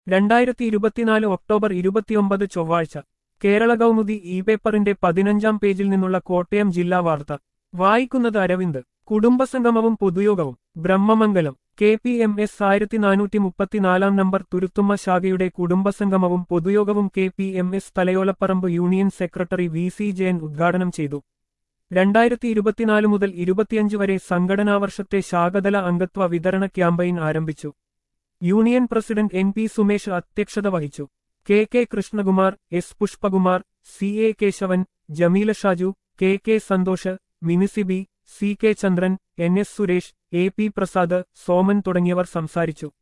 2024 October 29 ചൊവ്വാഴ്ച Kerala Kaumudi E പേപ്പറിന്റെ 15-ാം പേജിൽ നിന്നുള്ള കോട്ടയം ജില്ലാ വാർത്ത വായിക്കുന്നത് അരവിന്ദ്. കുടുംബസംഗമവും പൊതുയോഗവും ബ്രഹ്മമംഗലം. KPMS 1434 നമ്പർ തുരുത്തുമ്മ ശാഖയുടെ കുടുംബസംഗമവും പൊതുയോഗവും KPMS Thalayolaparambu union secretary VC Jayan ഉദ്ഘാടനം ചെയ്തു. 2024 മുതൽ 25 വരെ സംഘടനാവർഷത്തെ ശാഖതല അംഗത്വ വിതരണ ക്യാമ്പയിൻ ആരംഭിച്ചു. യൂണിയൻ പ്രസിഡന്റ് NP സുമേഷ് അധ്യക്ഷത വഹിച്ചു. KK Krishnakumar, S Pushpakumar, CA Keshavan, Jameela Shaju, KK Santhosh, മിനിസിബി, CK ചന്ദ്രൻ, NS സുരേഷ്, AP പ്രസാദ്, സോമൻ തുടങ്ങിയവർ സംസാരിച്ചു.